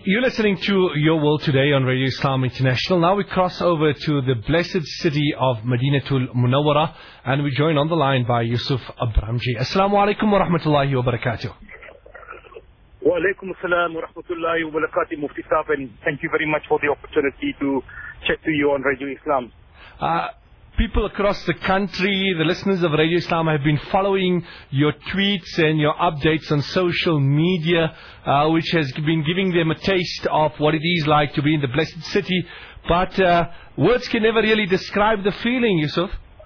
You're listening to Your World Today on Radio Islam International. Now we cross over to the blessed city of Madinatul Munawwara, and we join on the line by Yusuf Abramji. Assalamu alaikum wa rahmatullahi wa barakatuh. Wa alaikum assalam wa rahmatullahi wa barakatuh, Mufti Saab, and thank you very much for the opportunity to chat to you on Radio Islam. People across the country, the listeners of Radio Islam have been following your tweets and your updates on social media, which has been giving them a taste of what it is like to be in the blessed city. But words can never really describe the feeling, Yusuf.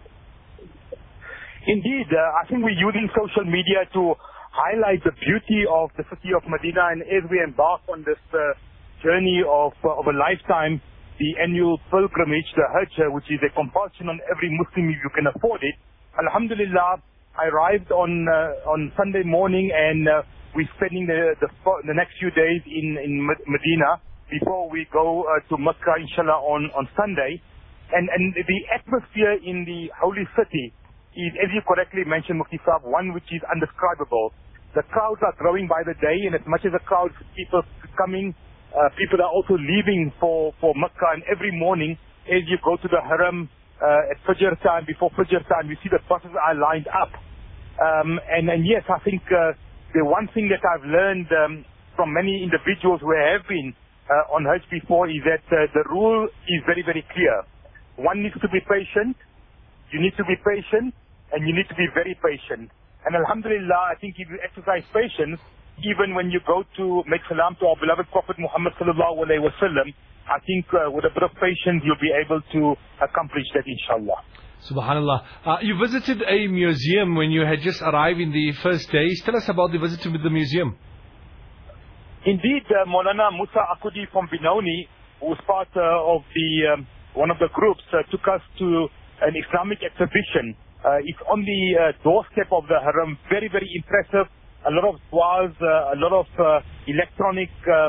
Indeed, I think we're using social media to highlight the beauty of the city of Medina, and as we embark on this journey of a lifetime, the annual pilgrimage, the Hajj, which is a compulsion on every Muslim if you can afford it. Alhamdulillah, I arrived on Sunday morning, and we're spending the next few days in Medina before we go to Mecca, inshallah, on Sunday. And the atmosphere in the holy city is, as you correctly mentioned, Mufti Saab, one which is indescribable. The crowds are growing by the day, and as much as the crowds, people coming, people are also leaving for Mecca, and every morning as you go to the Haram at Fajr time, before Fajr time, you see the buses are lined up. And yes, I think the one thing that I've learned from many individuals who have been on Hajj before is that the rule is very, very clear. One needs to be patient, you need to be patient, and you need to be very patient. And Alhamdulillah, I think if you exercise patience, even when you go to make salam to our beloved Prophet Muhammad sallallahu alaihi wasallam, I think with a bit of patience you'll be able to accomplish that, inshallah. Subhanallah. You visited a museum when you had just arrived in the first days. Tell us about the visit to the museum. Indeed, Maulana Musa Akudi from Benoni, who was part of the one of the groups, took us to an Islamic exhibition. It's on the doorstep of the Haram. Very, very impressive. A lot of du'as, a lot of electronic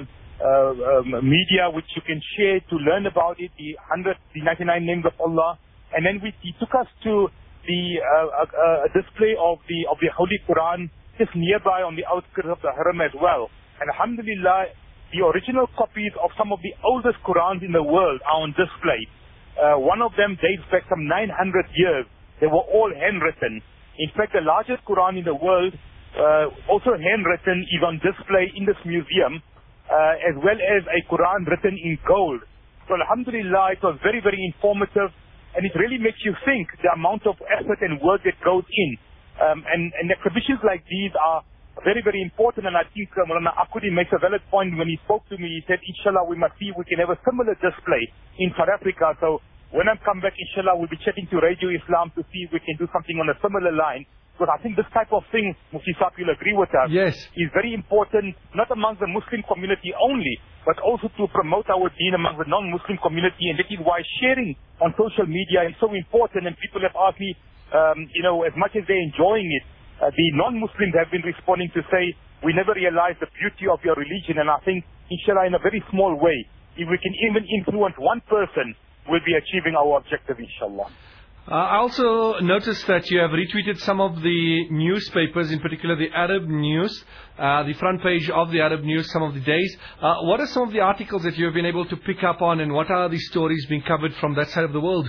media which you can share to learn about it, the 99 names of Allah. And then he took us to the display of the Holy Quran just nearby on the outskirts of the Haram as well. And alhamdulillah, the original copies of some of the oldest Qurans in the world are on display. One of them dates back some 900 years. They were all handwritten. In fact, the largest Quran in the world, also handwritten, is on display in this museum, as well as a Quran written in gold. So alhamdulillah, it was very, very informative, and it really makes you think the amount of effort and work that goes in. And exhibitions like these are very, very important, and I think Maulana Akudi makes a valid point when he spoke to me. He said, inshallah, we must see if we can have a similar display in South Africa. So when I come back, inshallah, we'll be chatting to Radio Islam to see if we can do something on a similar line. Because I think this type of thing, Mufti Saab, you'll agree with us, yes, is very important, not amongst the Muslim community only, but also to promote our deen among the non-Muslim community. And that is why sharing on social media is so important. And people have asked me, as much as they're enjoying it, the non-Muslims have been responding to say, we never realized the beauty of your religion. And I think, inshallah, in a very small way, if we can even influence one person, we'll be achieving our objective, inshallah. I also noticed that you have retweeted some of the newspapers, in particular the Arab News, the front page of the Arab News some of the days. What are some of the articles that you have been able to pick up on, and what are the stories being covered from that side of the world?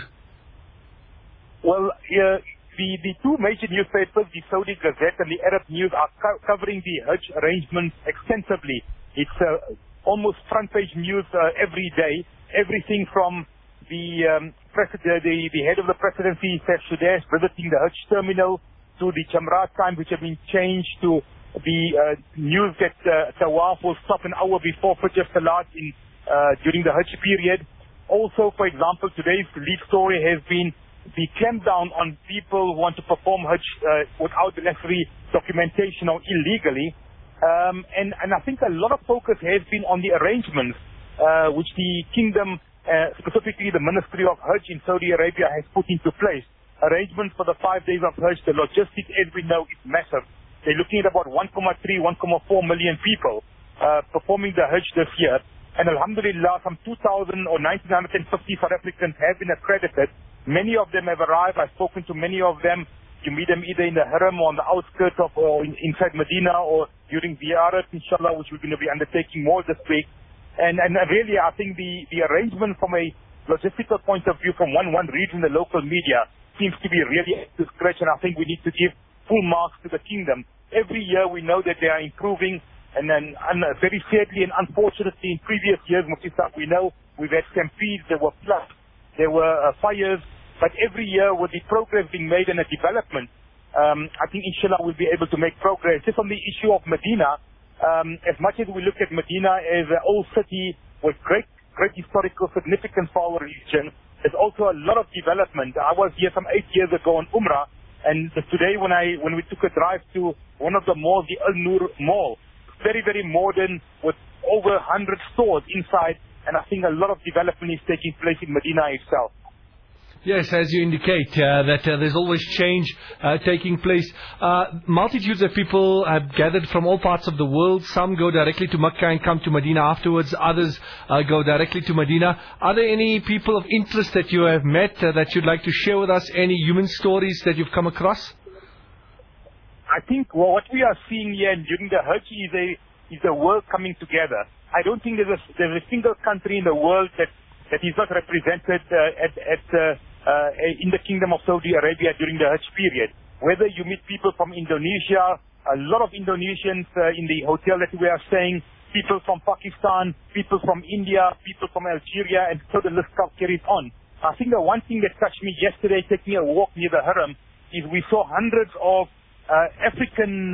Well, the two major newspapers, the Saudi Gazette and the Arab News, are covering the Hajj arrangements extensively. It's almost front page news every day, everything from the head of the presidency, Sheikh Shudesh, visiting the Hajj terminal, to the Jamrat time, which have been changed, to the news that Tawaf will stop an hour before Fajr Salat during the Hajj period. Also, for example, today's lead story has been the clampdown on people who want to perform Hajj without the necessary documentation or illegally. And I think a lot of focus has been on the arrangements which the kingdom, specifically the Ministry of Hajj in Saudi Arabia, has put into place. Arrangements for the 5 days of Hajj, the logistics, as we know, is massive. They're looking at about 1.3, 1.4 million people performing the Hajj this year. And alhamdulillah, some 2,000 or 1,950 South Africans have been accredited. Many of them have arrived. I've spoken to many of them. You meet them either in the Haram or on the outskirts of, or inside Medina, or during Ziyarat, inshallah, which we're going to be undertaking more this week. And really, I think the arrangement from a logistical point of view from one region, the local media, seems to be really to scratch, and I think we need to give full marks to the kingdom. Every year we know that they are improving, and then very sadly and unfortunately in previous years, Mufti Saab, we know we've had stampedes, there were floods, there were fires, but every year with the progress being made and the development, I think inshallah we'll be able to make progress. Just on the issue of Medina, as much as we look at Medina as an old city with great historical significance for our region, there's also a lot of development. I was here some 8 years ago on Umrah, and today when we took a drive to one of the malls, the Al Noor Mall, very, very modern with over 100 stores inside, and I think a lot of development is taking place in Medina itself. Yes, as you indicate, that there's always change taking place. Multitudes of people have gathered from all parts of the world. Some go directly to Mecca and come to Medina afterwards. Others go directly to Medina. Are there any people of interest that you have met that you'd like to share with us? Any human stories that you've come across? I think what we are seeing here during the Hajj is a world coming together. I don't think there's a single country in the world that is not represented in the Kingdom of Saudi Arabia during the Hajj period. Whether you meet people from Indonesia, a lot of Indonesians in the hotel that we are staying, people from Pakistan, people from India, people from Algeria, and so the list carries on. I think the one thing that touched me yesterday, taking a walk near the Haram, is we saw hundreds of African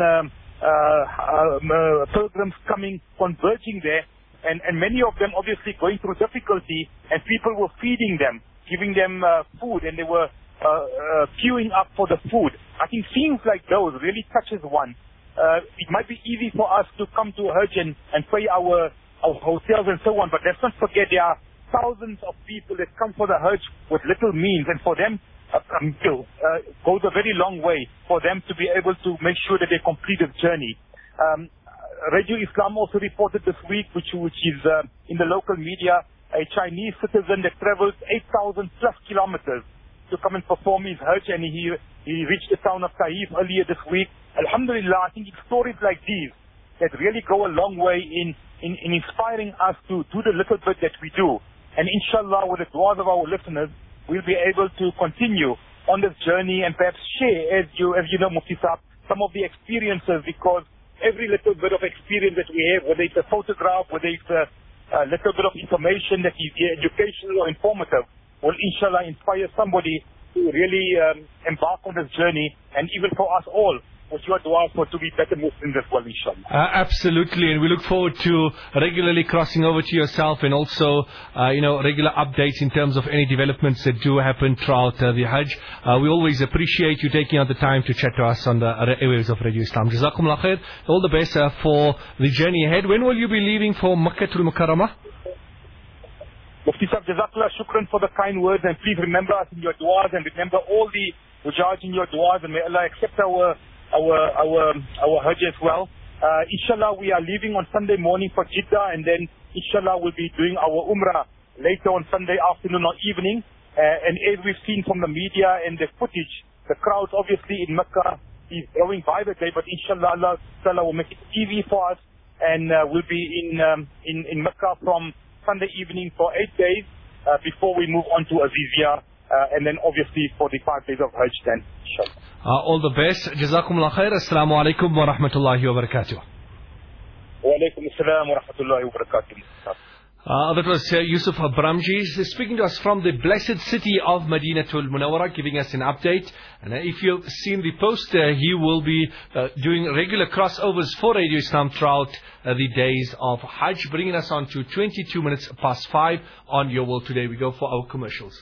pilgrims converging there, and many of them obviously going through difficulty, and people were feeding them, giving them food, and they were queuing up for the food. I think scenes like those really touches one. It might be easy for us to come to Hajj and pay our hotels and so on, but let's not forget there are thousands of people that come for the Hajj with little means, and for them goes a very long way for them to be able to make sure that they complete the journey. Radio Islam also reported this week, which is in the local media, a Chinese citizen that traveled 8,000 plus kilometers to come and perform his Hajj, and he reached the town of Taif earlier this week. Alhamdulillah, I think it's stories like these that really go a long way in inspiring us to do the little bit that we do. And inshallah, with the du'as of our listeners, we'll be able to continue on this journey and perhaps share, as you know, Mufti Saab, some of the experiences, because every little bit of experience that we have, whether it's a photograph, whether it's a little bit of information that is educational or informative, will inshallah inspire somebody to really embark on this journey, and even for us all, with your dua for to be better Muslims as well, inshallah. Absolutely, and we look forward to regularly crossing over to yourself, and also, regular updates in terms of any developments that do happen throughout the Hajj. We always appreciate you taking out the time to chat to us on the airwaves of Radio Islam. Jazakumullah khair. All the best for the journey ahead. When will you be leaving for Makkah al-Mukarramah? Mufti Saab, Jazakallah, shukran for the kind words, and please remember us in your du'as, and remember all the Hujjaj in your du'as, and may Allah accept our Hajj as well. Inshallah, we are leaving on Sunday morning for Jeddah, and then inshallah we'll be doing our Umrah later on Sunday afternoon or evening. And as we've seen from the media and the footage, the crowds obviously in Mecca is growing by the day, but inshallah Allah will make it easy for us, and we'll be in Mecca from Sunday evening for 8 days before we move on to Azizia, and then obviously for the 5 days of Hajj then, inshallah. All the best. Jazakumullah khair. Assalamu alaikum wa rahmatullahi wa barakatuh. Wa alaikum assalam wa rahmatullahi wa barakatuh. That was Yusuf Abramji speaking to us from the blessed city of Madinatul Munawwara, giving us an update. And if you've seen the post, he will be doing regular crossovers for Radio Islam throughout the days of Hajj, bringing us on to 22 minutes past 5 on Your World Today. We go for our commercials.